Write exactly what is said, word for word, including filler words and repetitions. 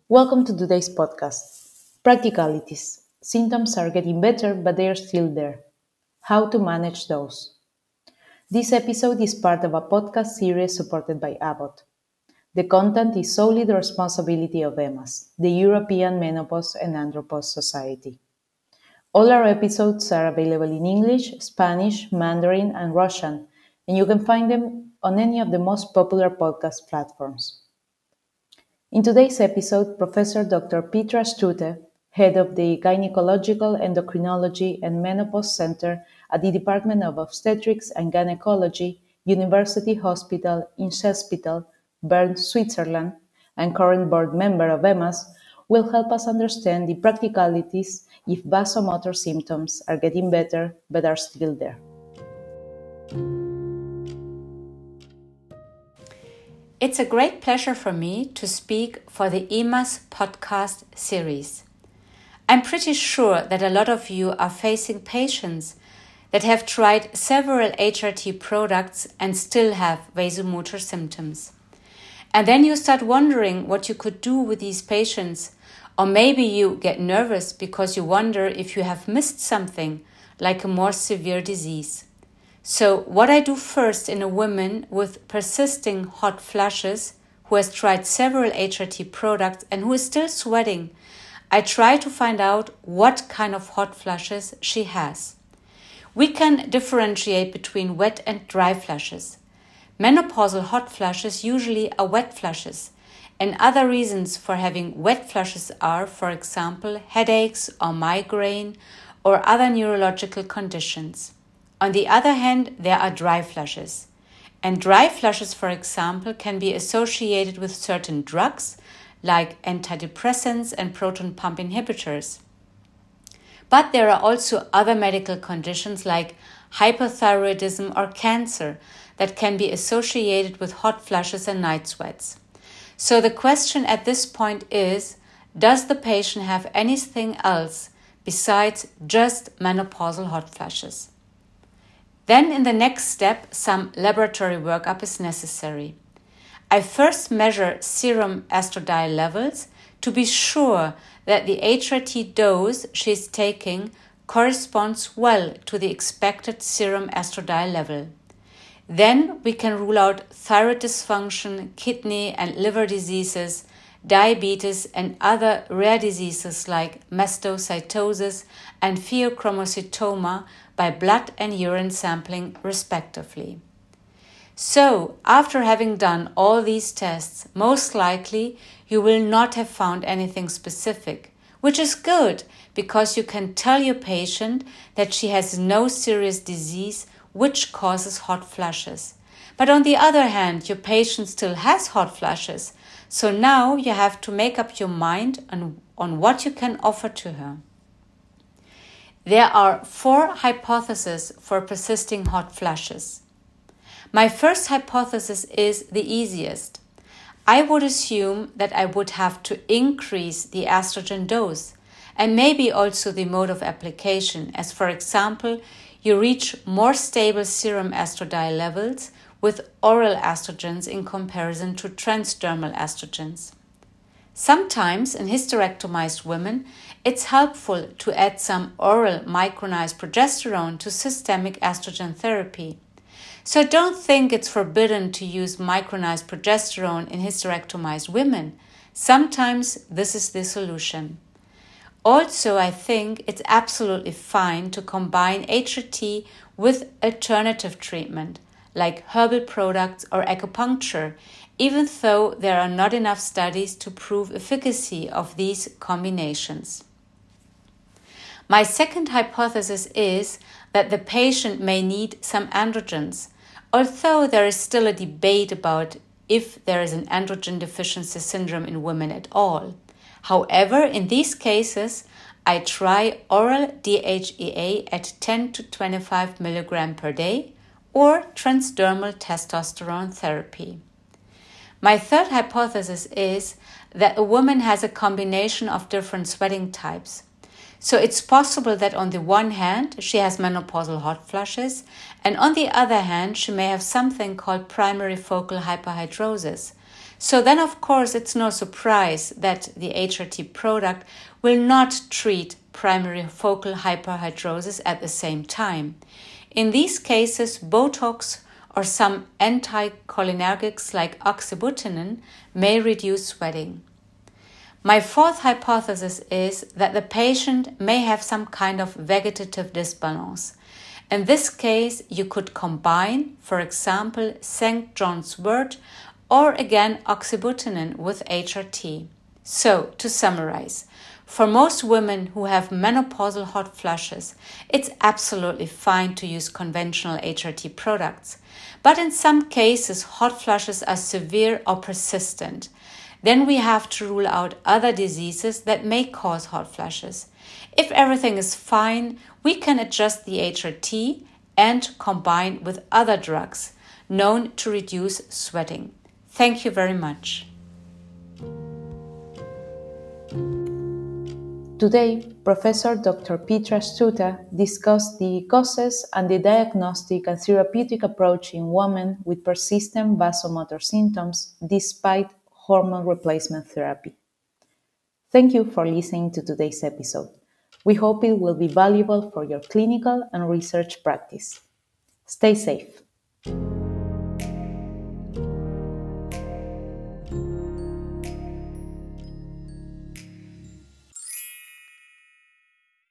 Welcome to today's podcast. Practicalities. Symptoms are getting better, but they are still there. How to manage those. This episode is part of a podcast series supported by Abbott. The content is solely the responsibility of EMAS, the European Menopause and Andropause Society. All our episodes are available in English, Spanish, Mandarin, and Russian, and you can find them on any of the most popular podcast platforms. In today's episode, Professor Doctor Petra Strutte, head of the Gynecological Endocrinology and Menopause Center at the Department of Obstetrics and Gynecology, University Hospital in Chespittal, Bern, Switzerland, and current board member of EMAS, will help us understand the practicalities if vasomotor symptoms are getting better but are still there. It's a great pleasure for me to speak for the EMAS podcast series. I'm pretty sure that a lot of you are facing patients that have tried several H R T products and still have vasomotor symptoms. And then you start wondering what you could do with these patients, or maybe you get nervous because you wonder if you have missed something, like a more severe disease. So what I do first in a woman with persisting hot flushes who has tried several H R T products and who is still sweating, I try to find out what kind of hot flushes she has. We can differentiate between wet and dry flushes. Menopausal hot flushes usually are wet flushes, and other reasons for having wet flushes are, for example, headaches or migraine or other neurological conditions. On the other hand, there are dry flushes. And dry flushes, for example, can be associated with certain drugs like antidepressants and proton pump inhibitors. But there are also other medical conditions like hypothyroidism or cancer that can be associated with hot flushes and night sweats. So the question at this point is, does the patient have anything else besides just menopausal hot flushes? Then in the next step, some laboratory workup is necessary. I first measure serum estradiol levels to be sure that the H R T dose she is taking corresponds well to the expected serum estradiol level. Then we can rule out thyroid dysfunction, kidney and liver diseases, diabetes and other rare diseases like mastocytosis and pheochromocytoma by blood and urine sampling respectively. So, after having done all these tests, most likely you will not have found anything specific, which is good because you can tell your patient that she has no serious disease which causes hot flushes. But on the other hand, your patient still has hot flushes, so now you have to make up your mind on, on what you can offer to her. There are four hypotheses for persisting hot flushes. My first hypothesis is the easiest. I would assume that I would have to increase the estrogen dose and maybe also the mode of application, as for example, you reach more stable serum estradiol levels with oral estrogens in comparison to transdermal estrogens. Sometimes in hysterectomized women, it's helpful to add some oral micronized progesterone to systemic estrogen therapy. So don't think it's forbidden to use micronized progesterone in hysterectomized women. Sometimes this is the solution. Also, I think it's absolutely fine to combine H R T with alternative treatment, like herbal products or acupuncture, even though there are not enough studies to prove efficacy of these combinations. My second hypothesis is that the patient may need some androgens, although there is still a debate about if there is an androgen deficiency syndrome in women at all. However, in these cases, I try oral D H E A at ten to twenty-five milligrams per day or transdermal testosterone therapy. My third hypothesis is that a woman has a combination of different sweating types. So it's possible that on the one hand, she has menopausal hot flushes, and on the other hand, she may have something called primary focal hyperhidrosis. So then, of course, it's no surprise that the H R T product will not treat primary focal hyperhidrosis at the same time. In these cases, Botox or some anticholinergics like oxybutynin may reduce sweating. My fourth hypothesis is that the patient may have some kind of vegetative disbalance. In this case, you could combine, for example, Saint John's wort or again oxybutynin with H R T. So, to summarize, for most women who have menopausal hot flushes, it's absolutely fine to use conventional H R T products. But in some cases, hot flushes are severe or persistent. Then we have to rule out other diseases that may cause hot flushes. If everything is fine, we can adjust the H R T and combine with other drugs known to reduce sweating. Thank you very much. Today, Professor Doctor Petra Struta discussed the causes and the diagnostic and therapeutic approach in women with persistent vasomotor symptoms despite hormone replacement therapy. Thank you for listening to today's episode. We hope it will be valuable for your clinical and research practice. Stay safe.